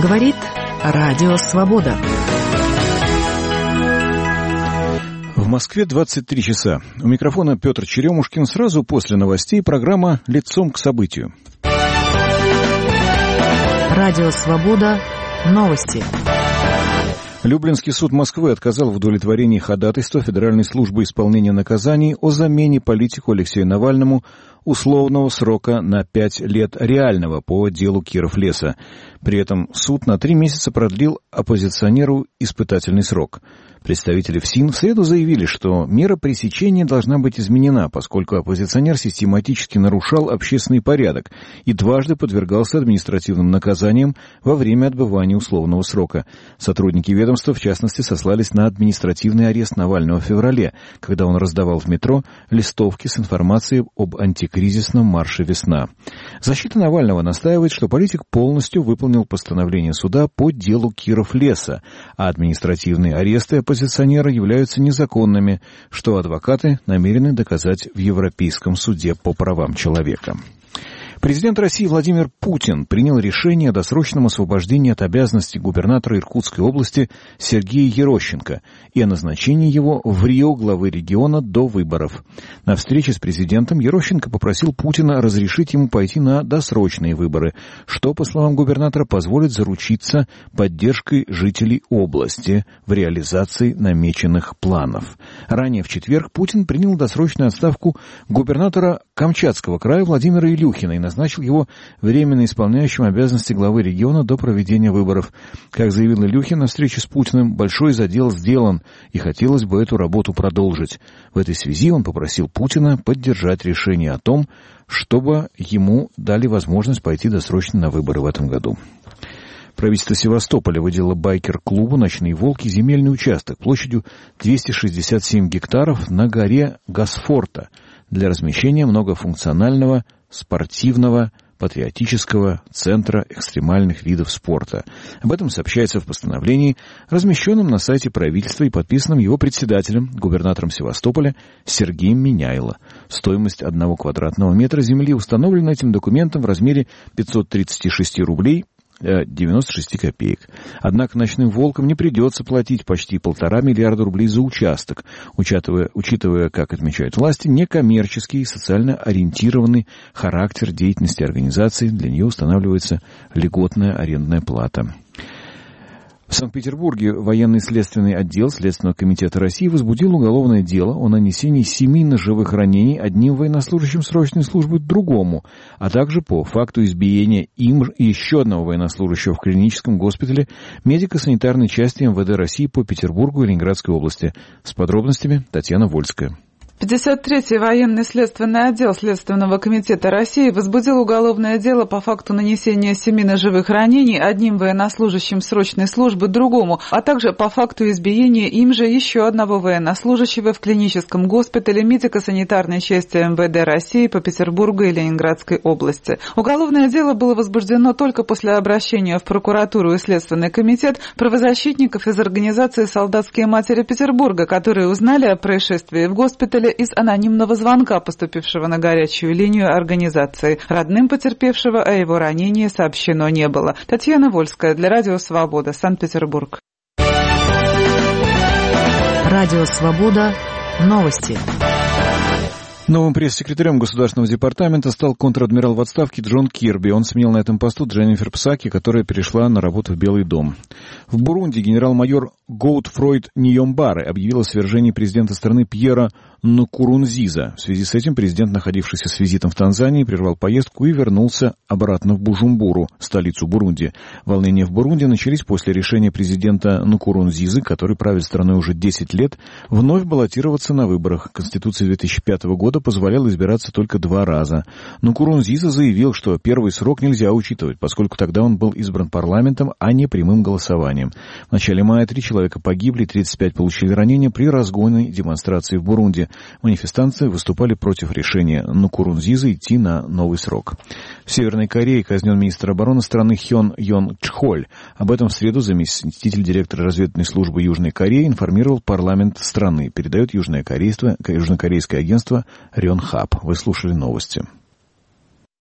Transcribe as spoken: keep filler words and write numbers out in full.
Говорит Радио Свобода. В Москве двадцать три часа. У микрофона Петр Черемушкин. Сразу после новостей программа «Лицом к событию». Радио Свобода. Новости. Люблинский суд Москвы отказал в удовлетворении ходатайства Федеральной службы исполнения наказаний о замене политику Алексею Навальному условного срока на пять лет реального по делу Киров-Леса. При этом суд на три месяца продлил оппозиционеру испытательный срок. Представители ФСИН в среду заявили, что мера пресечения должна быть изменена, поскольку оппозиционер систематически нарушал общественный порядок и дважды подвергался административным наказаниям во время отбывания условного срока. Сотрудники ведомства, в частности, сослались на административный арест Навального в феврале, когда он раздавал в метро листовки с информацией об антикризисном марше «Весна». Защита Навального настаивает, что политик полностью выполнил постановление суда по делу Киров-Леса, а административные аресты оппозиционера являются незаконными, что адвокаты намерены доказать в Европейском суде по правам человека. Президент России Владимир Путин принял решение о досрочном освобождении от обязанностей губернатора Иркутской области Сергея Ерощенко и о назначении его в РИО главы региона до выборов. На встрече с президентом Ерощенко попросил Путина разрешить ему пойти на досрочные выборы, что, по словам губернатора, позволит заручиться поддержкой жителей области в реализации намеченных планов. Ранее в четверг Путин принял досрочную отставку губернатора Камчатского края Владимира Илюхина и назначил его временно исполняющим обязанности главы региона до проведения выборов. Как заявил Илюхин на встрече с Путиным, большой задел сделан, и хотелось бы эту работу продолжить. В этой связи он попросил Путина поддержать решение о том, чтобы ему дали возможность пойти досрочно на выборы в этом году. Правительство Севастополя выделило байкер-клубу «Ночные волки» земельный участок площадью двести шестьдесят семь гектаров на горе Гасфорта для размещения многофункционального спортивного патриотического центра экстремальных видов спорта. Об этом сообщается в постановлении, размещенном на сайте правительства и подписанном его председателем, губернатором Севастополя Сергеем Миняйло. Стоимость одного квадратного метра земли установлена этим документом в размере пятьсот тридцать шесть рублей девяносто шесть копеек. Однако «Ночным волкам» не придется платить почти полтора миллиарда рублей за участок, учитывая, учитывая, как отмечают власти, некоммерческий и социально ориентированный характер деятельности организации. Для нее устанавливается льготная арендная плата. В Санкт-Петербурге военный следственный отдел Следственного комитета России возбудил уголовное дело о нанесении семи ножевых ранений одним военнослужащим срочной службы другому, а также по факту избиения им еще одного военнослужащего в клиническом госпитале медико-санитарной части эм вэ дэ России по Петербургу и Ленинградской области. С подробностями Татьяна Вольская. пятьдесят третий военный следственный отдел Следственного комитета России возбудил уголовное дело по факту нанесения семи ножевых ранений одним военнослужащим срочной службы другому, а также по факту избиения им же еще одного военнослужащего в клиническом госпитале медико-санитарной части эм вэ дэ России по Петербургу и Ленинградской области. Уголовное дело было возбуждено только после обращения в прокуратуру и Следственный комитет правозащитников из организации «Солдатские матери Петербурга», которые узнали о происшествии в госпитале из анонимного звонка, поступившего на горячую линию организации. Родным потерпевшего о его ранении сообщено не было. Татьяна Вольская для Радио Свобода, Санкт-Петербург. Радио Свобода. Новости. Новым пресс-секретарем Государственного департамента стал контр-адмирал в отставке Джон Кирби. Он сменил на этом посту Дженнифер Псаки, которая перешла на работу в Белый дом. В Бурунди генерал-майор Гоутфройд Ньомбаре объявил о свержении президента страны Пьера Нкурунзиза. В связи с этим президент, находившийся с визитом в Танзании, прервал поездку и вернулся обратно в Бужумбуру, столицу Бурунди. Волнения в Бурунди начались после решения президента Нкурунзизы, который правит страной уже десять лет, вновь баллотироваться на выборах. Конституция две тысячи пятого года позволяла избираться только два раза. Нкурунзиза заявил, что первый срок нельзя учитывать, поскольку тогда он был избран парламентом, а не прямым голосованием. В начале мая три человека погибли, тридцать пять получили ранения при разгонной демонстрации в Бурунди. Манифестанты выступали против решения Нкурунзизы идти на новый срок. В Северной Корее казнен министр обороны страны Хён Йон Чхоль. Об этом в среду заместитель директора разведывательной службы Южной Кореи информировал парламент страны. Передает южное корейство, южнокорейское агентство Рёнхап. Вы слушали новости.